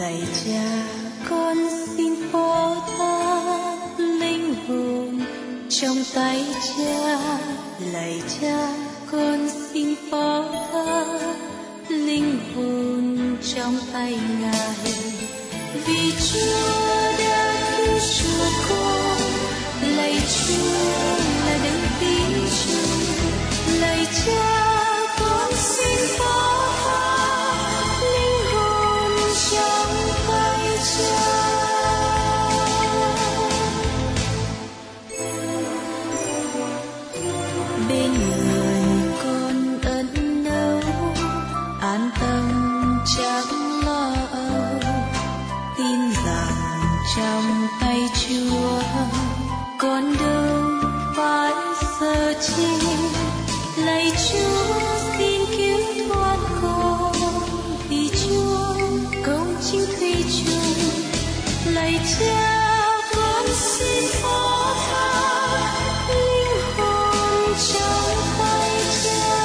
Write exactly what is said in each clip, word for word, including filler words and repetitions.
lạy cha con xin phó thác linh hồn trong tay cha. Lạy cha con xin phó thác linh hồn trong tay ngài, vì Chúa đã cứu chuộc con. Lạy Chúa là đấng tín trung, lạy cha con xin phó thác linh hồn trong tay cha. Bên người con ân âu, an tâm chẳng lo âu, tin rằng trong tay Chúa con đâu phải sợ chi. Lạy Chúa xin cứu thoát con, vì Chúa công chính thủy chung. Lạy cha con xin phó thác linh hồn trong tay cha.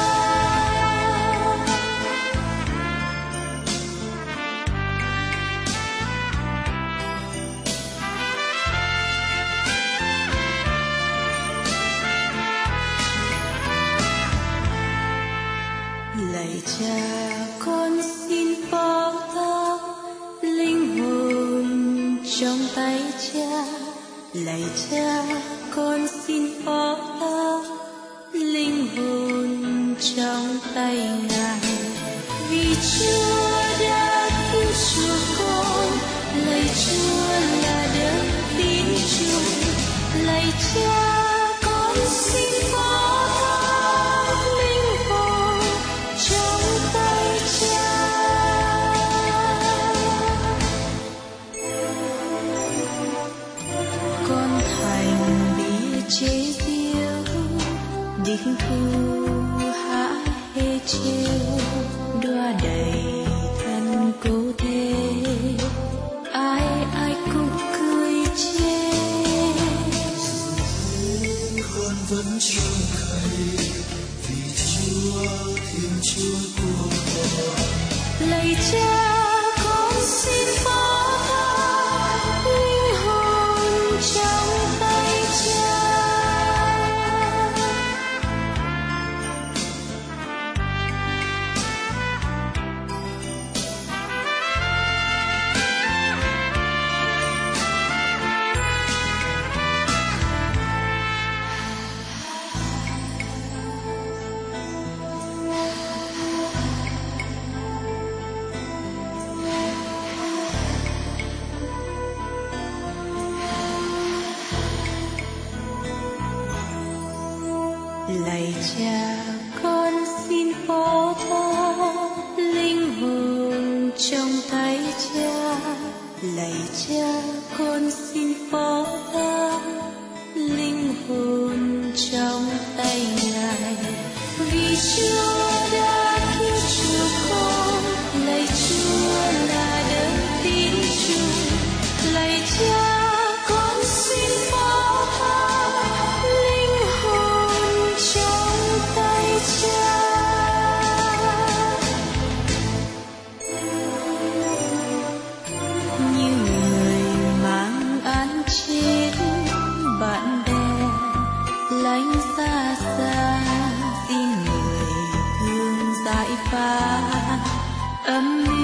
Lạy cha con xin phó thác linh hồn trong tay cha. Lạy cha con xin phó thác linh hồn trong tay ngài, vì Chúa đã cứu chuộc con. Lạy Chúa là đấng tín trung, lạy cha con xin phó thác linh hồn trong tay cha. Con thành bị chế giễu, địch thù hạ hê trêu, đoa đầy thân cố thế, ai ai cũng cười chê. Con vẫn trông cậy vì Chúa Thiên Chúa của con. Lạy cha con xin phó thác linh hồn trong tay cha. Lạy cha con xin phó thác linh hồn trong tay cha. Lạy cha con xin phó thác linh hồn trong tay ngài, vì Chúa đã cứu chuộc con. Lạy Chúa là đấng tín trung, lạy cha con xin phó thác linh hồn trong tay cha. Như người mang án chết bạn bè lánh xa xa, xin người thương giải phá âm